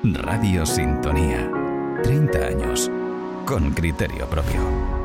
Radio Sintonía. 30 años con criterio propio.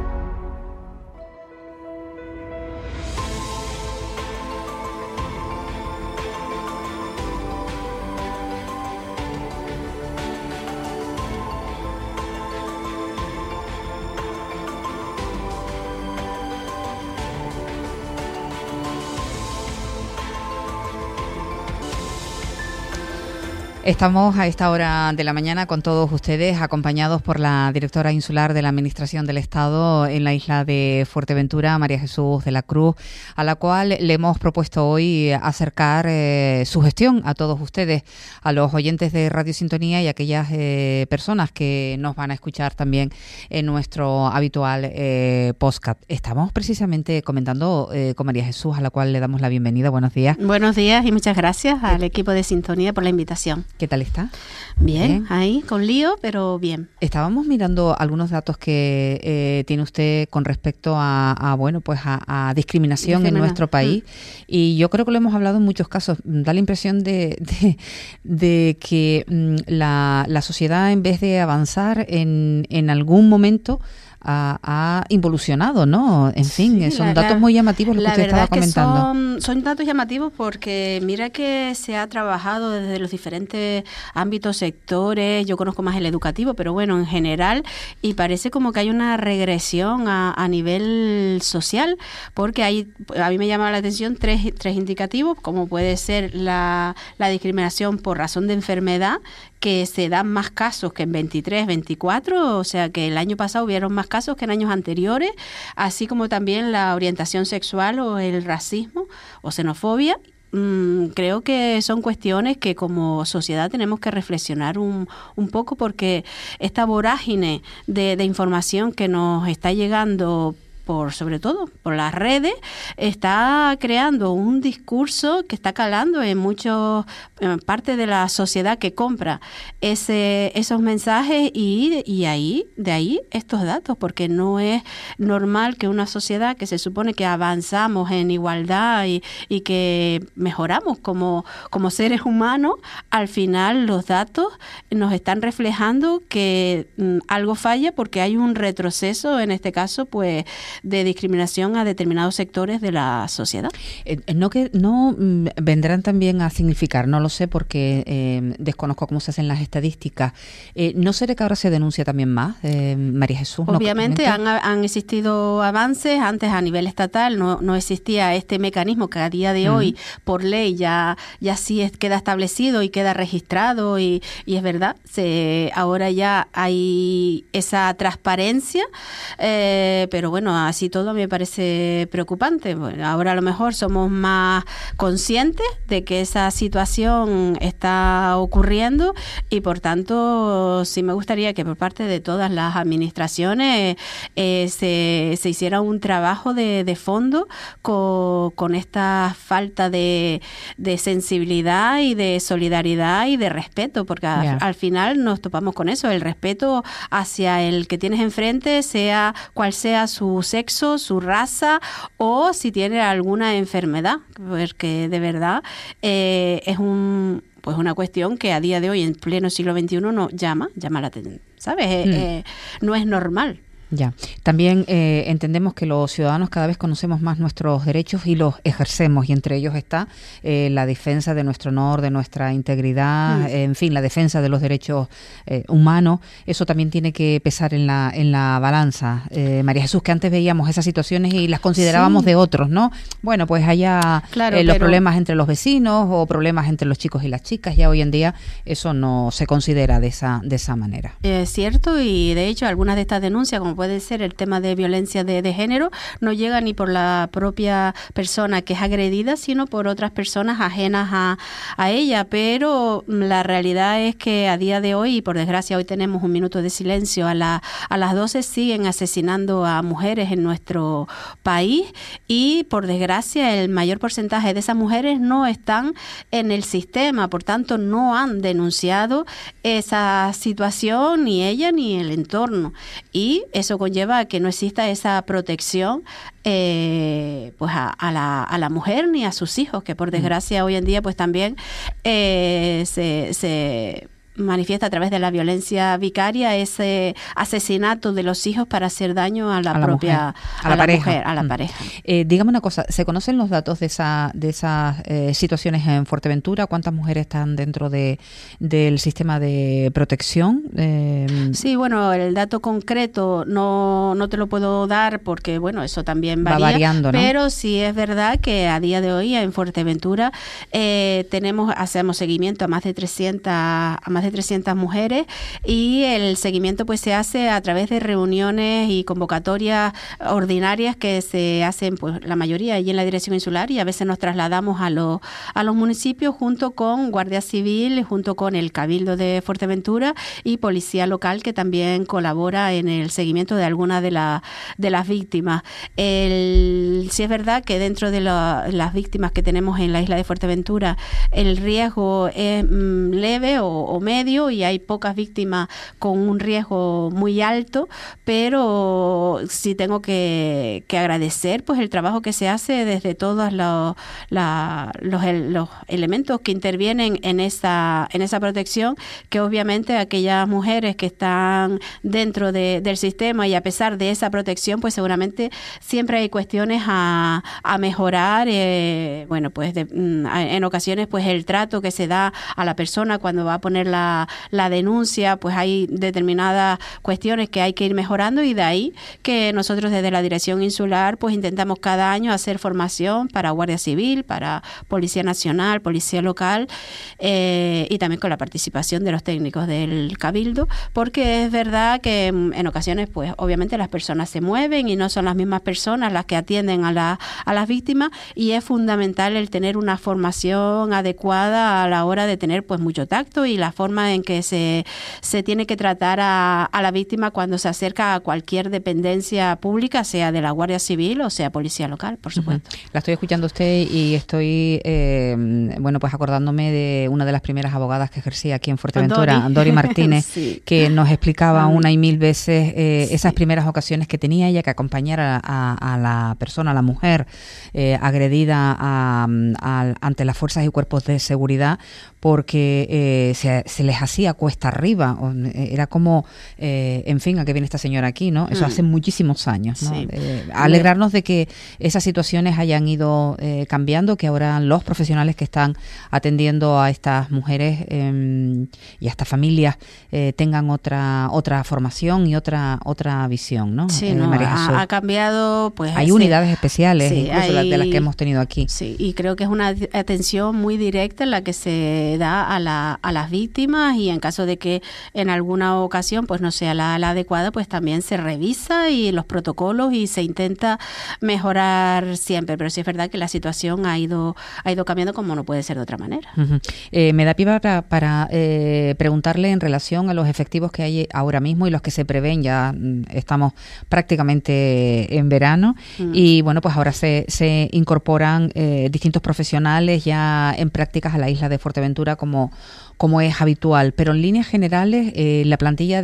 Estamos a esta hora de la mañana con todos ustedes, acompañados por la directora insular de la Administración del Estado en la isla de Fuerteventura, María Jesús de la Cruz, a la cual le hemos propuesto hoy acercar su gestión a todos ustedes, a los oyentes de Radio Sintonía y a aquellas personas que nos van a escuchar también en nuestro habitual podcast. Estamos precisamente comentando con María Jesús, a la cual le damos la bienvenida. Buenos días. Buenos días y muchas gracias al equipo de Sintonía por la invitación. ¿Qué tal está? Bien, ahí con lío, pero bien. Estábamos mirando algunos datos que tiene usted con respecto a discriminación en nuestro país, y yo creo que lo hemos hablado en muchos casos. Da la impresión de que la sociedad, en vez de avanzar en algún momento, ha involucionado, ¿no? En fin, sí, son datos muy llamativos lo que usted estaba comentando. La verdad es que son datos llamativos porque mira que se ha trabajado desde los diferentes ámbitos, sectores. Yo conozco más el educativo, pero bueno, en general, y parece como que hay una regresión a nivel social, porque a mí me llama la atención tres indicativos, como puede ser la discriminación por razón de enfermedad, que se dan más casos que en 23, 24, o sea que el año pasado hubieron más casos que en años anteriores, así como también la orientación sexual o el racismo o xenofobia. Creo que son cuestiones que como sociedad tenemos que reflexionar un poco, porque esta vorágine de información que nos está llegando sobre todo por las redes, está creando un discurso que está calando en parte de la sociedad que compra esos mensajes, y de ahí estos datos, porque no es normal que una sociedad que se supone que avanzamos en igualdad y que mejoramos como seres humanos, al final los datos nos están reflejando que algo falla, porque hay un retroceso, en este caso, pues, de discriminación a determinados sectores de la sociedad. No vendrán también a significar, no lo sé porque desconozco cómo se hacen las estadísticas. ¿No será que ahora se denuncia también más, María Jesús? Obviamente han existido avances. Antes, a nivel estatal, no existía este mecanismo que a día de hoy, por ley, ya sí queda establecido y queda registrado, y es verdad, ahora ya hay esa transparencia, pero bueno, así todo me parece preocupante. Bueno, ahora a lo mejor somos más conscientes de que esa situación está ocurriendo, y por tanto sí me gustaría que por parte de todas las administraciones se hiciera un trabajo de fondo con esta falta de sensibilidad y de solidaridad y de respeto, porque al final nos topamos con eso, el respeto hacia el que tienes enfrente, sea cual sea su sexo, su raza, o si tiene alguna enfermedad, porque de verdad es una cuestión que a día de hoy, en pleno siglo XXI, llama la atención, ¿sabes? No es normal. Ya. También entendemos que los ciudadanos cada vez conocemos más nuestros derechos y los ejercemos, y entre ellos está la defensa de nuestro honor, de nuestra integridad, en fin, la defensa de los derechos humanos. Eso también tiene que pesar en la balanza. María Jesús, que antes veíamos esas situaciones y las considerábamos de otros, ¿no? Bueno, pues allá los problemas entre los vecinos o problemas entre los chicos y las chicas, ya hoy en día eso no se considera de esa manera. Es cierto, y de hecho algunas de estas denuncias, como puede ser el tema de violencia de género, no llega ni por la propia persona que es agredida, sino por otras personas ajenas a ella. Pero la realidad es que a día de hoy, y por desgracia hoy tenemos un minuto de silencio, a las 12 siguen asesinando a mujeres en nuestro país, y por desgracia el mayor porcentaje de esas mujeres no están en el sistema, por tanto no han denunciado esa situación, ni ella ni el entorno, y eso conlleva a que no exista esa protección pues a la mujer ni a sus hijos, que por desgracia hoy en día pues también se manifiesta a través de la violencia vicaria ese asesinato de los hijos para hacer daño a la propia mujer, a la pareja. Dígame una cosa, ¿se conocen los datos de esas situaciones en Fuerteventura? ¿Cuántas mujeres están dentro del sistema de protección? Sí, bueno, el dato concreto no te lo puedo dar porque, bueno, eso también varía, va variando, ¿no? Pero sí es verdad que a día de hoy en Fuerteventura hacemos seguimiento a más de 300 mujeres, y el seguimiento pues se hace a través de reuniones y convocatorias ordinarias que se hacen pues la mayoría allí en la Dirección Insular, y a veces nos trasladamos a los municipios junto con Guardia Civil, junto con el Cabildo de Fuerteventura y Policía Local, que también colabora en el seguimiento de algunas de las víctimas. Sí es verdad que dentro de las víctimas que tenemos en la isla de Fuerteventura el riesgo es leve o medio, y hay pocas víctimas con un riesgo muy alto, pero sí tengo que agradecer pues el trabajo que se hace desde todos los elementos que intervienen en esa protección, que obviamente aquellas mujeres que están dentro del sistema, y a pesar de esa protección pues seguramente siempre hay cuestiones a mejorar, bueno, pues en ocasiones pues el trato que se da a la persona cuando va a poner la denuncia, pues hay determinadas cuestiones que hay que ir mejorando, y de ahí que nosotros desde la Dirección Insular pues intentamos cada año hacer formación para Guardia Civil, para Policía Nacional, Policía Local, y también con la participación de los técnicos del Cabildo, porque es verdad que en ocasiones pues obviamente las personas se mueven y no son las mismas personas las que atienden a las víctimas, y es fundamental el tener una formación adecuada a la hora de tener pues mucho tacto, y la forma en que se tiene que tratar a la víctima cuando se acerca a cualquier dependencia pública, sea de la Guardia Civil o sea Policía Local, por supuesto. La estoy escuchando a usted y estoy, bueno, pues acordándome de una de las primeras abogadas que ejercía aquí en Fuerteventura, Dori Martínez, sí, que nos explicaba una y mil veces esas primeras ocasiones que tenía ella que acompañar a la persona, a la mujer agredida ante las fuerzas y cuerpos de seguridad, porque se les hacía cuesta arriba, era como, en fin, ¿a qué viene esta señora aquí? ¿No? Eso hace muchísimos años, ¿no? Sí. Alegrarnos de que esas situaciones hayan ido cambiando, que ahora los profesionales que están atendiendo a estas mujeres y a estas familias tengan otra formación y otra visión, ¿no? Sí, no, ha cambiado, pues hay unidades especiales, sí, incluso las de las que hemos tenido aquí. Sí, y creo que es una atención muy directa en la que se da a las víctimas, y en caso de que en alguna ocasión pues no sea la adecuada, pues también se revisa y los protocolos, y se intenta mejorar siempre, pero sí es verdad que la situación ha ido cambiando, como no puede ser de otra manera. Me da pie para preguntarle en relación a los efectivos que hay ahora mismo y los que se prevén. Ya estamos prácticamente en verano, y bueno, pues ahora se incorporan distintos profesionales ya en prácticas a la isla de Fuerteventura como es habitual, pero en líneas generales la plantilla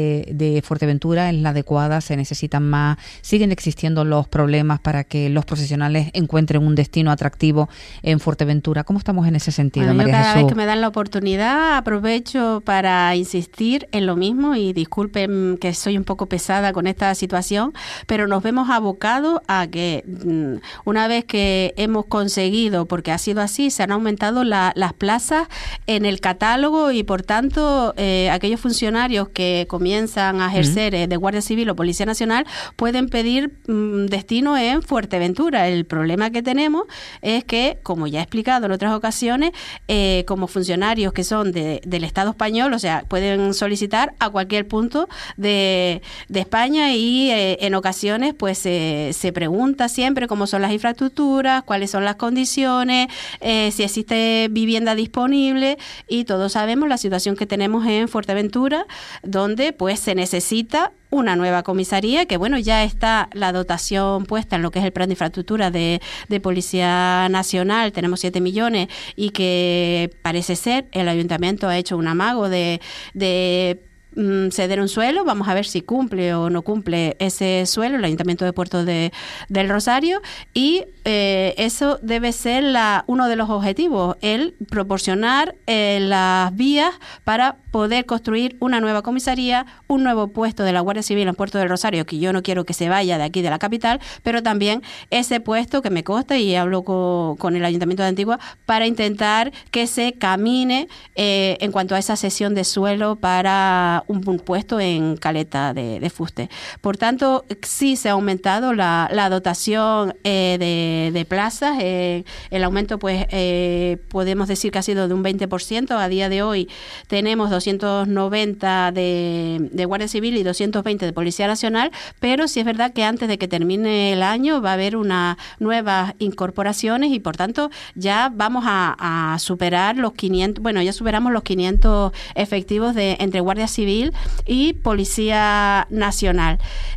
de Fuerteventura es la adecuada, se necesitan más, siguen existiendo los problemas para que los profesionales encuentren un destino atractivo en Fuerteventura. ¿Cómo estamos en ese sentido, bueno, María Jesús? Cada vez que me dan la oportunidad aprovecho para insistir en lo mismo, y disculpen que soy un poco pesada con esta situación, pero nos vemos abocados a que una vez que hemos conseguido, porque ha sido así, se han aumentado las plazas en el catálogo, y por tanto aquellos funcionarios que comienzan a ejercer de Guardia Civil o Policía Nacional pueden pedir destino en Fuerteventura. El problema que tenemos es que, como ya he explicado en otras ocasiones, como funcionarios que son del Estado español, o sea, pueden solicitar a cualquier punto de España, y en ocasiones pues se pregunta siempre cómo son las infraestructuras, cuáles son las condiciones, si existe vivienda disponible, y todos sabemos la situación que tenemos en Fuerteventura, donde pues se necesita una nueva comisaría, que bueno, ya está la dotación puesta en lo que es el plan de infraestructura de Policía Nacional, tenemos 7 millones, y que parece ser el Ayuntamiento ha hecho un amago de ceder un suelo, vamos a ver si cumple o no cumple ese suelo el Ayuntamiento de Puerto del Rosario, y eso debe ser uno de los objetivos, el proporcionar las vías para poder construir una nueva comisaría, un nuevo puesto de la Guardia Civil en Puerto del Rosario, que yo no quiero que se vaya de aquí de la capital, pero también ese puesto que me consta, y hablo con el Ayuntamiento de Antigua, para intentar que se camine en cuanto a esa cesión de suelo para un puesto en Caleta de Fuste. Por tanto, sí se ha aumentado la dotación de plazas. El aumento, pues, podemos decir que ha sido de un 20%. A día de hoy tenemos 290 de Guardia Civil y 220 de Policía Nacional, pero sí es verdad que antes de que termine el año va a haber unas nuevas incorporaciones, y por tanto ya vamos a superar los 500, bueno, ya superamos los 500 efectivos entre Guardia Civil y Policía Nacional.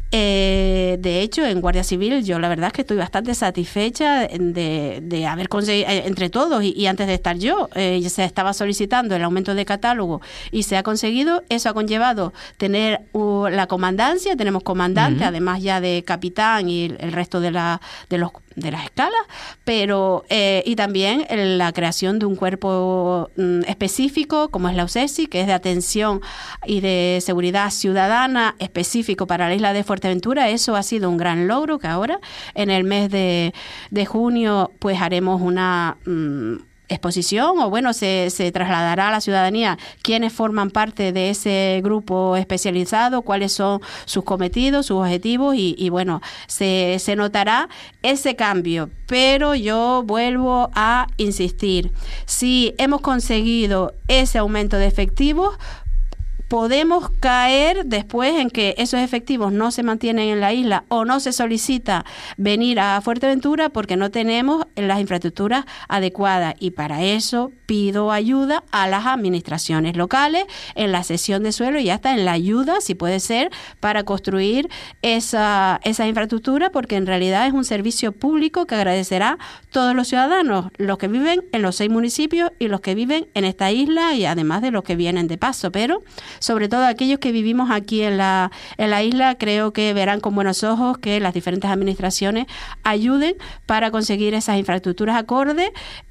De hecho, en Guardia Civil yo la verdad es que estoy bastante satisfecha de haber conseguido, entre todos, y antes de estar yo, se estaba solicitando el aumento de catálogo y se ha conseguido. Eso ha conllevado tener la comandancia, tenemos comandante, además ya de capitán y el resto de las escalas, pero y también la creación de un cuerpo específico como es la UCESI, que es de atención y de seguridad ciudadana específico para la isla de Fuerteventura. Eso ha sido un gran logro, que ahora en el mes de junio pues haremos una exposición, o bueno, se trasladará a la ciudadanía quiénes forman parte de ese grupo especializado, cuáles son sus cometidos, sus objetivos, y bueno, se notará ese cambio. Pero yo vuelvo a insistir, si hemos conseguido ese aumento de efectivos, podemos caer después en que esos efectivos no se mantienen en la isla o no se solicita venir a Fuerteventura porque no tenemos las infraestructuras adecuadas, y para eso pido ayuda a las administraciones locales en la cesión de suelo y hasta en la ayuda, si puede ser, para construir esa infraestructura, porque en realidad es un servicio público que agradecerá todos los ciudadanos, los que viven en los 6 municipios y los que viven en esta isla, y además de los que vienen de paso, pero sobre todo aquellos que vivimos aquí en la isla, creo que verán con buenos ojos que las diferentes administraciones ayuden para conseguir esas infraestructuras acordes,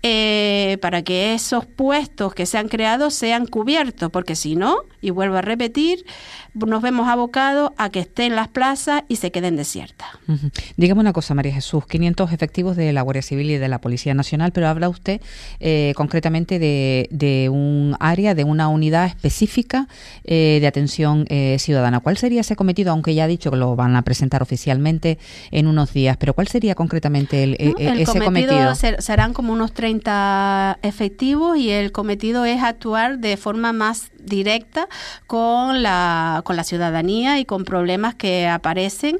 para que esos puestos que se han creado sean cubiertos, porque si no, y vuelvo a repetir, nos vemos abocados a que estén las plazas y se queden desiertas. Dígame una cosa, María Jesús, 500 efectivos de la Guardia Civil y de la Policía Nacional, pero habla usted concretamente de un área, de una unidad específica de atención ciudadana. ¿Cuál sería ese cometido? Aunque ya ha dicho que lo van a presentar oficialmente en unos días, pero ¿cuál sería concretamente ese cometido? Serán como unos 30 efectivos, y el cometido es actuar de forma más directa con la ciudadanía y con problemas que aparecen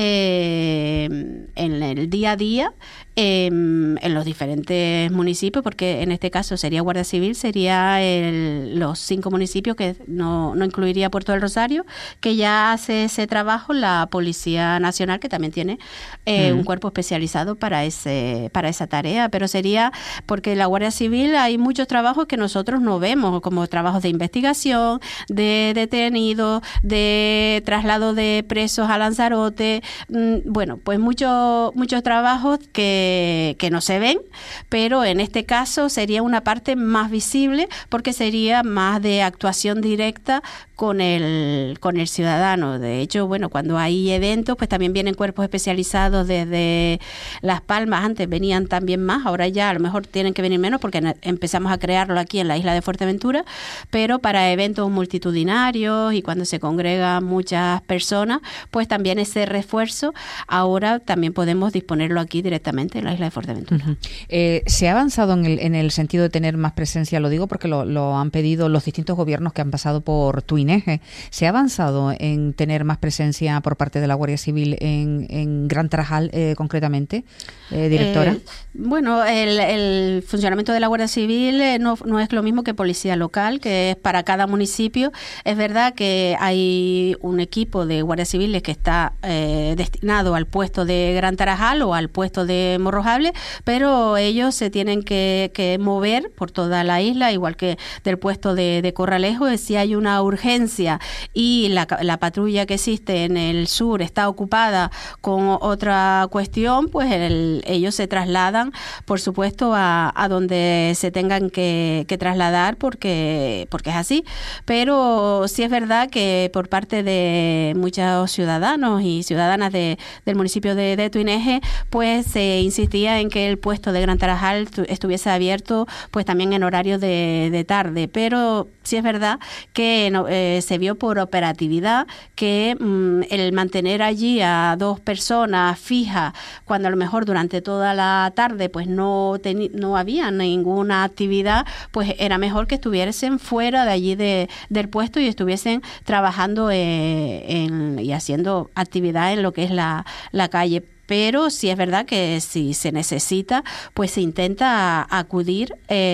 en el día a día en los diferentes municipios, porque en este caso sería Guardia Civil, sería los 5 municipios, que no incluiría Puerto del Rosario, que ya hace ese trabajo la Policía Nacional, que también tiene un cuerpo especializado para esa tarea, pero sería porque en la Guardia Civil hay muchos trabajos que nosotros no vemos, como trabajos de investigación, de detenidos, de traslado de presos a Lanzarote, bueno, pues muchos trabajos que no se ven, pero en este caso sería una parte más visible, porque sería más de actuación directa con el ciudadano. De hecho, bueno, cuando hay eventos, pues también vienen cuerpos especializados desde Las Palmas. Antes venían también más, ahora ya a lo mejor tienen que venir menos porque empezamos a crearlo aquí en la isla de Fuerteventura, pero para eventos multitudinarios y cuando se congregan muchas personas, pues también ese refuerzo ahora también podemos disponerlo aquí directamente en la isla de Fuerteventura. ¿Se ha avanzado en el sentido de tener más presencia? Lo digo porque lo han pedido los distintos gobiernos que han pasado por tu INEGE. ¿Se ha avanzado en tener más presencia por parte de la Guardia Civil en Gran Tarajal concretamente, directora? Bueno, el funcionamiento de la Guardia Civil no es lo mismo que policía local, que es para cada municipio. Es verdad que hay un equipo de guardias civiles que está destinado al puesto de Gran Tarajal o al puesto de Morrojable, pero ellos se tienen que mover por toda la isla, igual que del puesto de Corralejo. Si hay una urgencia y la patrulla que existe en el sur está ocupada con otra cuestión, pues ellos se trasladan, por supuesto, a donde se tengan que trasladar, porque es así. Pero sí es verdad que por parte de muchos ciudadanos y ciudadanas del municipio de Tuineje, pues se insistía en que el puesto de Gran Tarajal estuviese abierto pues también en horario de tarde, pero sí es verdad que se vio por operatividad que el mantener allí a 2 personas fijas, cuando a lo mejor durante toda la tarde pues no había ninguna actividad, pues era mejor que estuviesen fuera de allí del puesto y estuviesen trabajando y haciendo actividad en lo que es la calle. Pero sí es verdad que si se necesita, pues se intenta acudir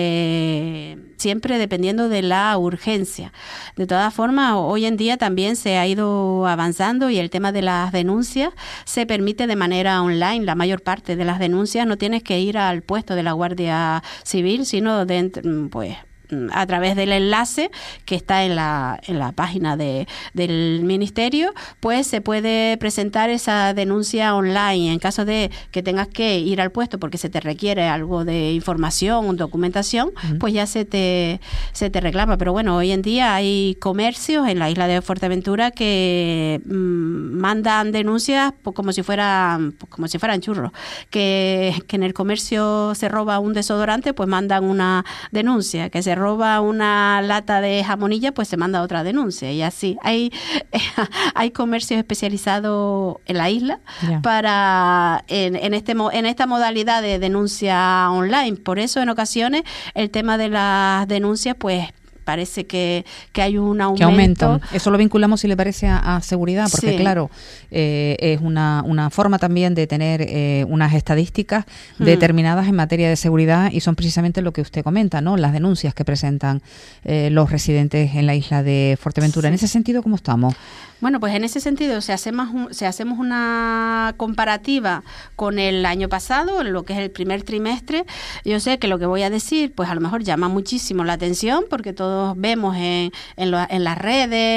siempre dependiendo de la urgencia. De todas formas, hoy en día también se ha ido avanzando y el tema de las denuncias se permite de manera online. La mayor parte de las denuncias no tienes que ir al puesto de la Guardia Civil, sino pues a través del enlace que está en la página del Ministerio, pues se puede presentar esa denuncia online. En caso de que tengas que ir al puesto porque se te requiere algo de información, documentación, pues ya se te reclama. Pero bueno, hoy en día hay comercios en la isla de Fuerteventura que mandan denuncias como si fueran churros. Que en el comercio se roba un desodorante, pues mandan una denuncia. Que se roba una lata de jamonilla, pues se manda otra denuncia, y así hay comercios especializados en la isla para en esta modalidad de denuncia online. Por eso en ocasiones el tema de las denuncias pues parece que hay un aumento. Que aumentan. Eso lo vinculamos, si le parece, a seguridad, porque sí, claro, es una forma también de tener unas estadísticas determinadas en materia de seguridad, y son precisamente lo que usted comenta, ¿no? Las denuncias que presentan los residentes en la isla de Fuerteventura. Sí. En ese sentido, ¿cómo estamos? Bueno, pues en ese sentido, si hacemos una comparativa con el año pasado, en lo que es el primer trimestre, yo sé que lo que voy a decir, pues a lo mejor llama muchísimo la atención, porque todos vemos en las redes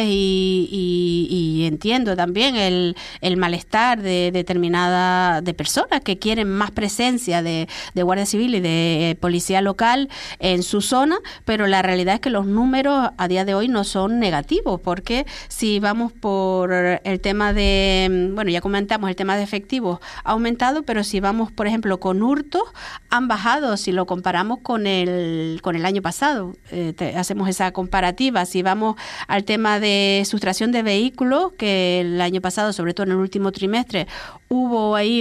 y entiendo también el malestar de de personas que quieren más presencia de Guardia Civil y de policía local en su zona, pero la realidad es que los números a día de hoy no son negativos, porque si vamos por el tema de, bueno, ya comentamos, el tema de efectivos ha aumentado, pero si vamos, por ejemplo, con hurtos, han bajado si lo comparamos con el año pasado. Hacemos esa comparativa. Si vamos al tema de sustracción de vehículos, que el año pasado, sobre todo en el último trimestre, hubo ahí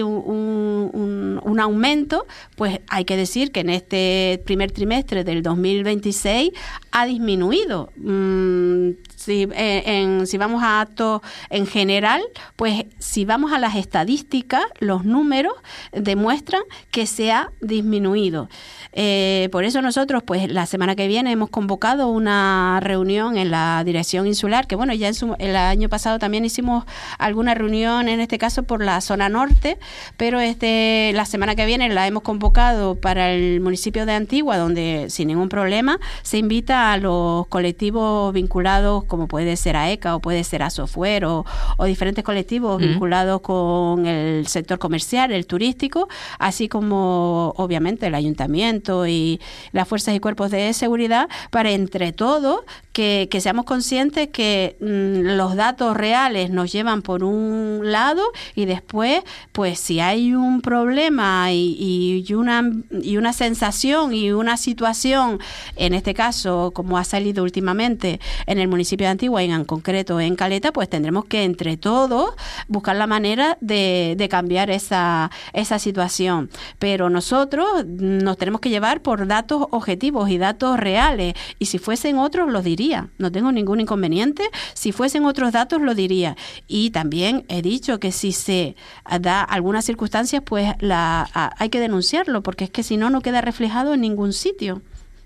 un aumento, pues hay que decir que en este primer trimestre del 2026 ha disminuido. Si vamos a actos en general, pues si vamos a las estadísticas, los números demuestran que se ha disminuido. Por eso nosotros, pues la semana que viene hemos convocado una reunión en la Dirección Insular, que bueno, ya el año pasado también hicimos alguna reunión, en este caso por la zona norte, pero la semana que viene la hemos convocado para el municipio de Antigua, donde sin ningún problema se invita a los colectivos vinculados, como puede ser AECA o puede ser Asofuer o diferentes colectivos vinculados con el sector comercial, el turístico, así como obviamente el ayuntamiento y las fuerzas y cuerpos de seguridad, para entre todos que seamos conscientes que los datos reales nos llevan por un lado, y después pues si hay un problema y una sensación y una situación, en este caso como ha salido últimamente en el municipio de Antigua y en concreto en Caleta, pues tendremos que entre todos buscar la manera de cambiar esa situación. Pero nosotros nos tenemos que llevar por datos objetivos y datos reales, y si fuesen otros lo diría, no tengo ningún inconveniente, si fuesen otros datos lo diría. Y también he dicho que si se da algunas circunstancias, pues hay que denunciarlo, porque es que si no, no queda reflejado en ningún sitio.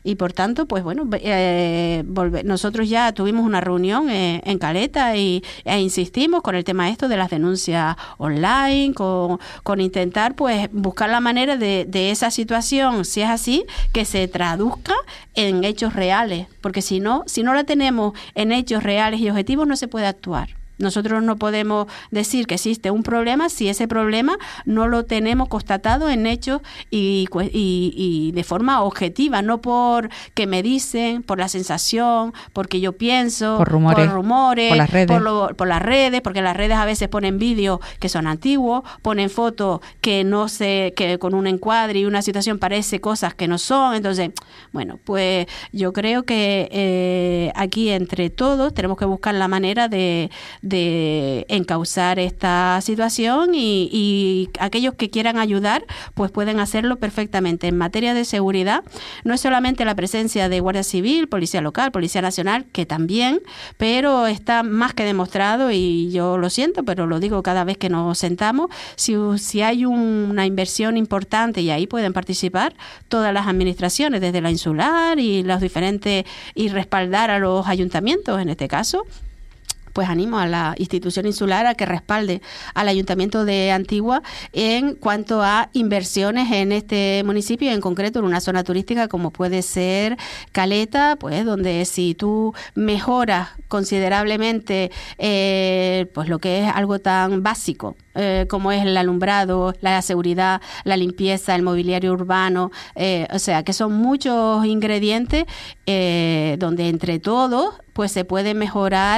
Y por tanto, pues bueno, nosotros ya tuvimos una reunión en Caleta e insistimos con el tema esto de las denuncias online, con intentar pues buscar la manera de esa situación, si es así, que se traduzca en hechos reales, porque si no la tenemos en hechos reales y objetivos, no se puede actuar. Nosotros no podemos decir que existe un problema si ese problema no lo tenemos constatado en hechos y de forma objetiva, no por que me dicen, por la sensación, porque yo pienso, por rumores, por las redes. Por las redes, porque las redes a veces ponen vídeos que son antiguos, ponen fotos que no sé, que con un encuadre y una situación parece cosas que no son. Entonces, bueno, pues yo creo que aquí entre todos tenemos que buscar la manera de encauzar esta situación y aquellos que quieran ayudar pues pueden hacerlo perfectamente. En materia de seguridad no es solamente la presencia de Guardia Civil, Policía Local, Policía Nacional, que también, pero está más que demostrado, y yo lo siento, pero lo digo cada vez que nos sentamos, si hay una inversión importante, y ahí pueden participar todas las administraciones, desde la insular y los diferentes, y respaldar a los ayuntamientos en este caso, pues animo a la institución insular a que respalde al Ayuntamiento de Antigua en cuanto a inversiones en este municipio, en concreto en una zona turística como puede ser Caleta, pues donde si tú mejoras considerablemente pues lo que es algo tan básico como es el alumbrado, la seguridad, la limpieza, el mobiliario urbano, o sea que son muchos ingredientes donde entre todos pues se puede mejorar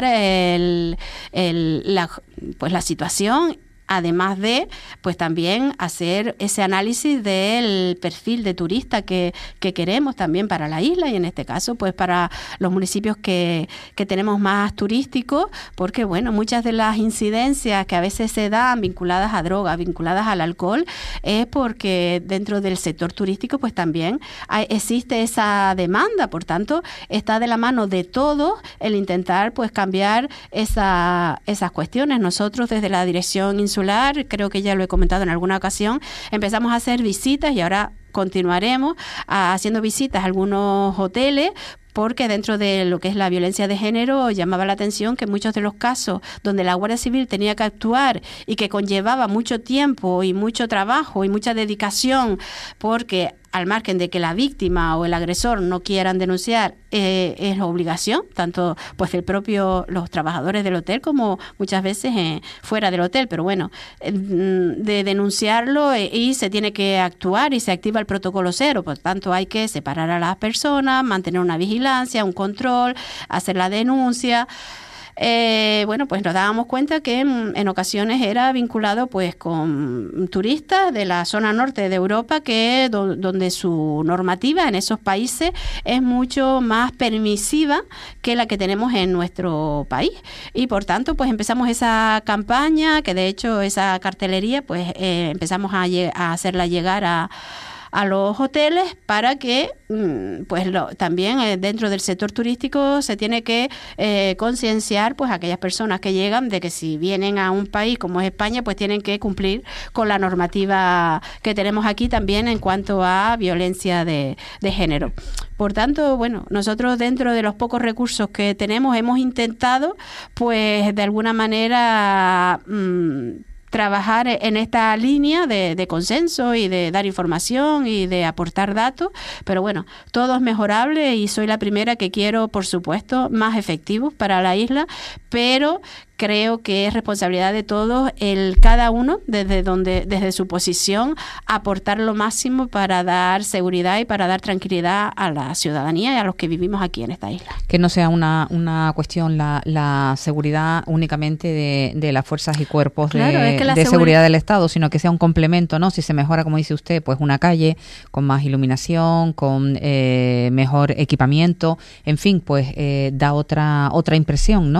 la situación, además de pues también hacer ese análisis del perfil de turista que queremos también para la isla, y en este caso pues para los municipios que tenemos más turísticos, porque bueno, muchas de las incidencias que a veces se dan vinculadas a drogas, vinculadas al alcohol, es porque dentro del sector turístico pues también existe esa demanda. Por tanto, está de la mano de todos el intentar pues cambiar esas cuestiones. Nosotros desde la Dirección Insular, creo que ya lo he comentado en alguna ocasión, empezamos a hacer visitas y ahora continuaremos haciendo visitas a algunos hoteles, porque dentro de lo que es la violencia de género llamaba la atención que muchos de los casos donde la Guardia Civil tenía que actuar y que conllevaba mucho tiempo y mucho trabajo y mucha dedicación, porque al margen de que la víctima o el agresor no quieran denunciar, es obligación, tanto pues los trabajadores del hotel como muchas veces fuera del hotel, pero bueno, de denunciarlo y se tiene que actuar y se activa el protocolo 0, por tanto hay que separar a las personas, mantener una vigilancia, un control, hacer la denuncia. Bueno, pues nos dábamos cuenta que en ocasiones era vinculado pues con turistas de la zona norte de Europa, que donde su normativa en esos países es mucho más permisiva que la que tenemos en nuestro país, y por tanto pues empezamos esa campaña, que de hecho esa cartelería pues empezamos a hacerla llegar a los hoteles para que pues también dentro del sector turístico se tiene que concienciar pues a aquellas personas que llegan de que si vienen a un país como es España pues tienen que cumplir con la normativa que tenemos aquí también en cuanto a violencia de género. Por tanto, bueno, nosotros dentro de los pocos recursos que tenemos hemos intentado pues de alguna manera trabajar en esta línea de consenso y de dar información y de aportar datos, pero bueno, todo es mejorable y soy la primera que quiero, por supuesto, más efectivos para la isla, pero creo que es responsabilidad de todos cada uno desde su posición aportar lo máximo para dar seguridad y para dar tranquilidad a la ciudadanía y a los que vivimos aquí en esta isla. Que no sea una cuestión la seguridad únicamente de las fuerzas y cuerpos de seguridad del Estado, sino que sea un complemento, ¿no? Si se mejora, como dice usted, pues una calle con más iluminación, con mejor equipamiento, en fin, pues da otra impresión, ¿no? Sí,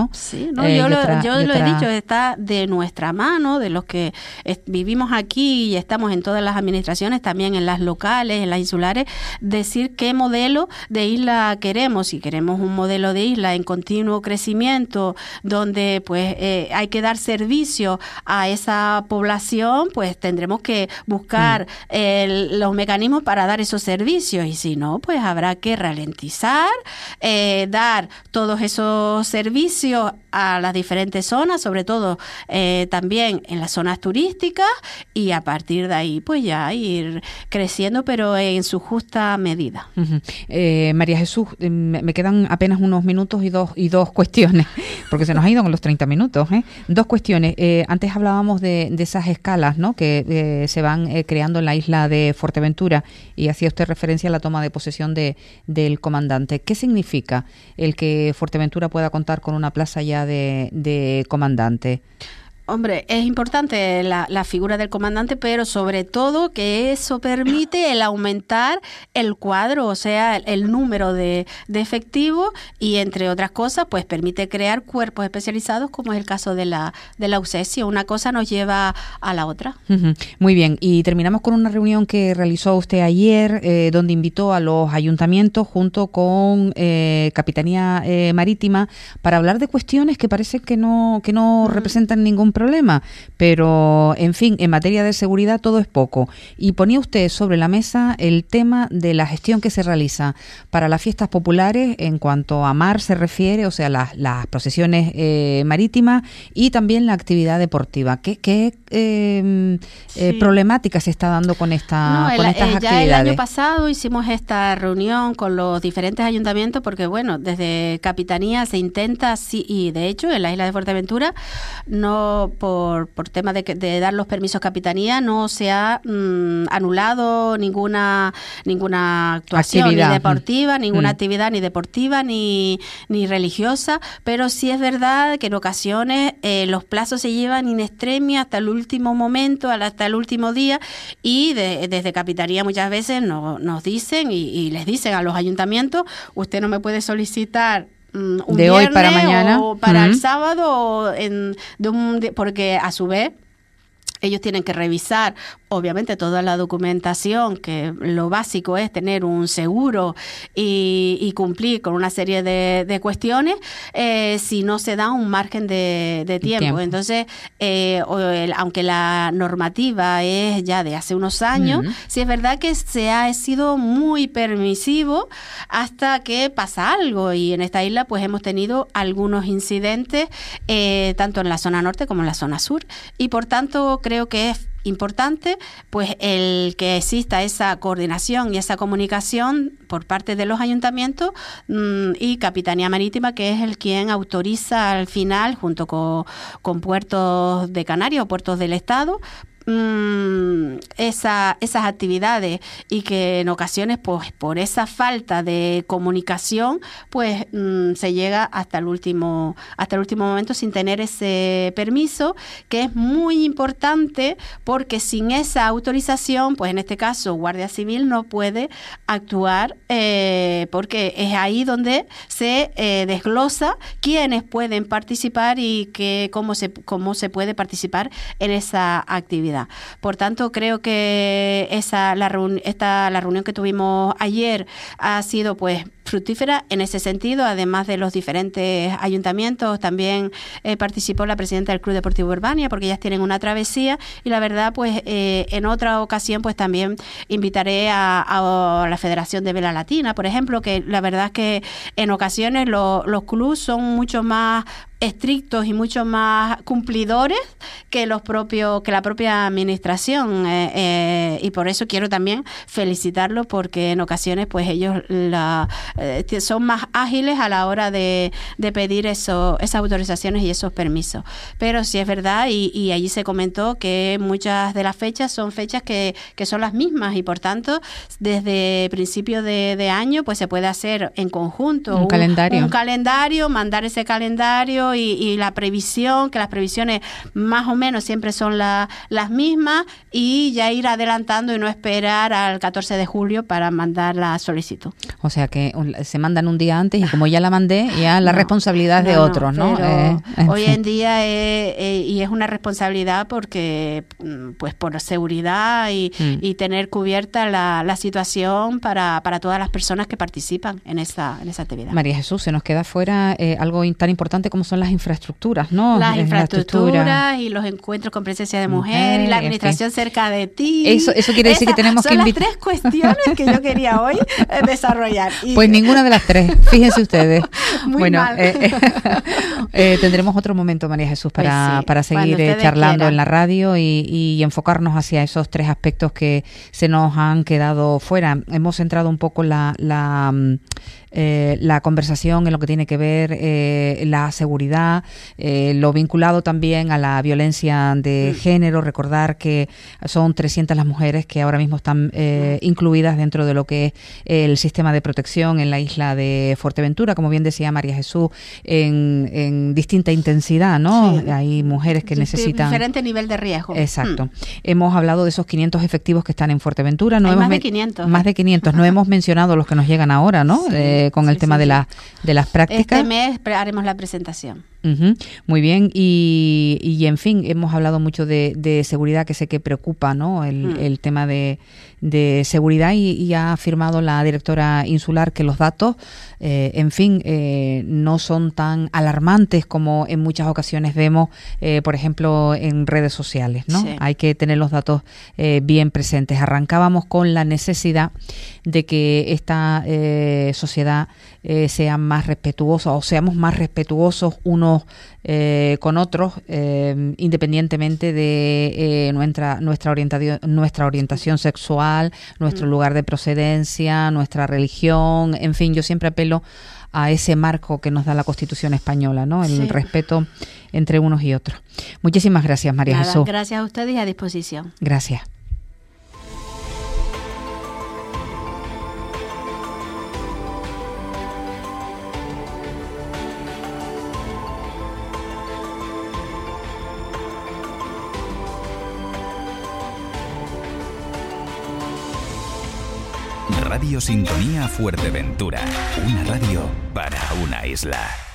Sí, no, yo lo he dicho, está de nuestra mano, de los que vivimos aquí y estamos en todas las administraciones, también en las locales, en las insulares, decir qué modelo de isla queremos. Si queremos un modelo de isla en continuo crecimiento, donde pues hay que dar servicio a esa población, pues tendremos que buscar los mecanismos para dar esos servicios, y si no, pues habrá que ralentizar, dar todos esos servicios a las diferentes zonas, sobre todo también en las zonas turísticas, y a partir de ahí pues ya ir creciendo, pero en su justa medida. María Jesús, me quedan apenas unos minutos y dos cuestiones, porque se nos ha ido con los 30 minutos. Dos cuestiones. Antes hablábamos de esas escalas, ¿no?, que se van creando en la isla de Fuerteventura, y hacía usted referencia a la toma de posesión del comandante. ¿Qué significa el que Fuerteventura pueda contar con una plaza ya de comandante? Hombre, es importante la figura del comandante, pero sobre todo que eso permite el aumentar el cuadro, o sea, el número de efectivos, y entre otras cosas, pues permite crear cuerpos especializados, como es el caso de la UCESIO. Una cosa nos lleva a la otra. Muy bien, y terminamos con una reunión que realizó usted ayer, donde invitó a los ayuntamientos junto con Capitanía Marítima para hablar de cuestiones que parece que no representan ningún problema, pero en fin, en materia de seguridad todo es poco. Y ponía usted sobre la mesa el tema de la gestión que se realiza para las fiestas populares en cuanto a mar se refiere, o sea, las procesiones marítimas, y también la actividad deportiva. ¿Qué problemática se está dando con estas actividades? Ya el año pasado hicimos esta reunión con los diferentes ayuntamientos, porque bueno, desde Capitanía se intenta, y de hecho en la isla de Fuerteventura no, por tema de dar los permisos Capitanía, no se ha anulado ninguna actuación actividad. Ni deportiva, ninguna actividad ni deportiva ni religiosa, pero sí es verdad que en ocasiones los plazos se llevan in extremis hasta el último momento, hasta el último día, y desde Capitanía muchas veces nos dicen y les dicen a los ayuntamientos: usted no me puede solicitar un de hoy para mañana o para el sábado, porque a su vez ellos tienen que revisar, obviamente, toda la documentación, que lo básico es tener un seguro y cumplir con una serie de cuestiones, si no se da un margen de tiempo. Entonces, aunque la normativa es ya de hace unos años, sí es verdad que se ha sido muy permisivo hasta que pasa algo, y en esta isla pues hemos tenido algunos incidentes, tanto en la zona norte como en la zona sur, y por tanto creo que es importante pues el que exista esa coordinación y esa comunicación por parte de los ayuntamientos y Capitanía Marítima, que es el quien autoriza al final, junto con puertos de Canarias o puertos del Estado, esas actividades, y que en ocasiones pues por esa falta de comunicación pues se llega hasta el último momento sin tener ese permiso, que es muy importante, porque sin esa autorización, pues en este caso Guardia Civil no puede actuar, porque es ahí donde se desglosa quiénes pueden participar y cómo se puede participar en esa actividad. Por tanto, creo que la reunión que tuvimos ayer ha sido pues fructífera en ese sentido. Además de los diferentes ayuntamientos, también participó la presidenta del Club Deportivo Urbania, porque ellas tienen una travesía, y la verdad pues en otra ocasión pues también invitaré a la Federación de Vela Latina, por ejemplo, que la verdad es que en ocasiones los clubes son mucho más estrictos y mucho más cumplidores que la propia administración, y por eso quiero también felicitarlos, porque en ocasiones pues ellos son más ágiles a la hora de pedir esas autorizaciones y esos permisos. Pero sí es verdad, y allí se comentó que muchas de las fechas son fechas que son las mismas, y por tanto desde principio de año pues se puede hacer en conjunto un calendario, mandar ese calendario y la previsión, que las previsiones más o menos siempre son las mismas, y ya ir adelantando y no esperar al 14 de julio para mandar la solicitud. O sea que se mandan un día antes y como ya la mandé, ya la responsabilidad es de otros, ¿no? Hoy en día y es una responsabilidad porque, pues, por seguridad y tener cubierta la situación para todas las personas que participan en esa actividad. María Jesús, se nos queda fuera algo tan importante como son las infraestructuras, ¿no? Las infraestructuras y los encuentros con presencia de mujer y la administración cerca de ti. Eso quiere decir que tenemos que invitar. Son las 3 cuestiones que yo quería hoy desarrollar. Pues ninguna de las 3, fíjense ustedes. Muy mal. Tendremos otro momento, María Jesús, para seguir charlando en la radio y enfocarnos hacia esos 3 aspectos que se nos han quedado fuera. Hemos centrado un poco la conversación en lo que tiene que ver la seguridad, lo vinculado también a la violencia de género. Recordar que son 300 las mujeres que ahora mismo están incluidas dentro de lo que es el sistema de protección en la isla de Fuerteventura, como bien decía María Jesús, en distinta intensidad, ¿no? Sí. Hay mujeres que necesitan diferente nivel de riesgo. Exacto. Hemos hablado de esos 500 efectivos que están en Fuerteventura. Hay más de 500. Más de 500. No hemos mencionado los que nos llegan ahora, ¿no? Con el tema de las prácticas. Este mes haremos la presentación. Muy bien, y en fin, hemos hablado mucho de seguridad, que sé que preocupa, ¿no? El tema de seguridad, y ha afirmado la directora insular que los datos, en fin, no son tan alarmantes como en muchas ocasiones vemos, por ejemplo, en redes sociales, ¿no? Sí. Hay que tener los datos bien presentes. Arrancábamos con la necesidad de que esta sociedad sea más respetuosa, o seamos más respetuosos unos con otros, independientemente de nuestra orientación sexual, nuestro lugar de procedencia, nuestra religión. En fin, yo siempre apelo a ese marco que nos da la Constitución española, ¿no? El respeto entre unos y otros. Muchísimas gracias, María Jesús. Gracias a ustedes y a disposición. Gracias. Radio Sintonía Fuerteventura, una radio para una isla.